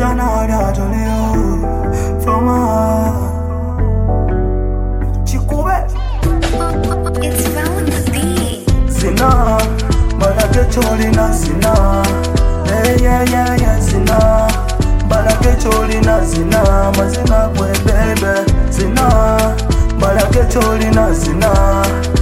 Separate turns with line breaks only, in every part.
Canada to you from Chikube.
It's found the beat.
Zina, balake cholina zina. Yeah, zina. Balake cholina zina. Mazina kwe baby. Zina, balake cholina zina.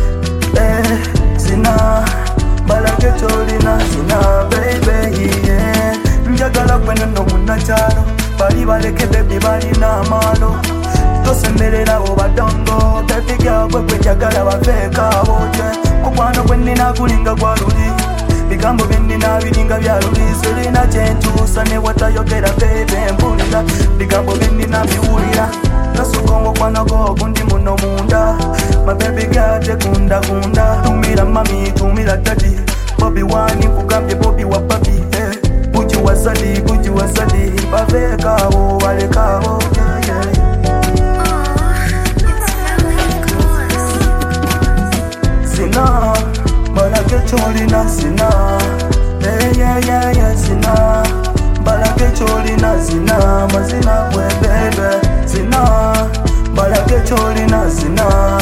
Zina, balake cholina zina baby, yeah. Njagala kwena no munachalo. Bali baleke baby bali na malo. Tosemberera obadongo. Tefiga kwe njagala bafeka boje. Kukwano kwenina kulinga kwa luli. Bigambo byenina biringa bya luli. Sirina kyentuusa ne watayogera baby mpulira. Bigambo byenina biwulira. Nasukongo kwanago gundi muno munda. My baby girl tekunda kunda. Tumira mami tumira daddy. Bobby wani kugambye Bobby wa papi. Buji wasadi. Baveka wo baleka wo. Zina, balake cholina zina. Yeah, zina. Balake cholina zina. Mazina kwe baby. Zina, balake cholina zina.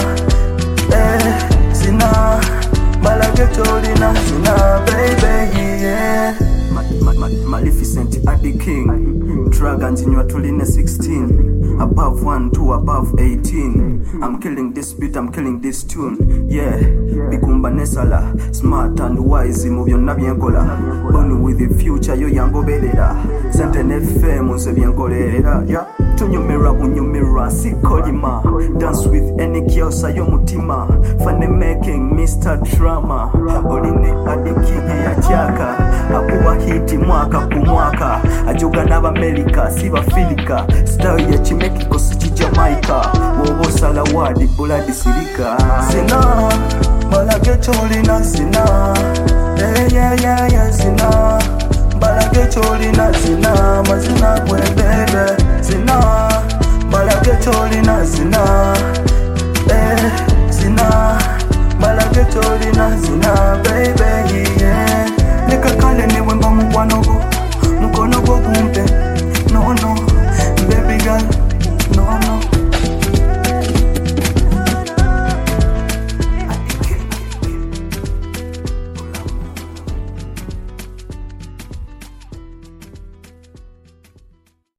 Zina, balake cholina zina baby, yeah. Maleficent Addy King. Dragons in your tuline 16. Above 1, 2, above 18. I'm killing this beat, I'm killing this tune. Yeah, Bikumba Nesala. Smart and wise, muvyo na byenkola. Born with the future, yo yango belera. Senten FM, unse byenkolera. Yeah, tunyumira, sikolima. Dance with any kiosa, yo mutima. Funny making, Mr. Drama. Oline Addy King ya chaka. Akuwa hiti mwaka kumwaka. Ajuga naba Amerika, siba Filika. Style ya Chimekiko sichi Jamaica. Wobo salawadi, buladi sirika. Zina, balake cholina zina.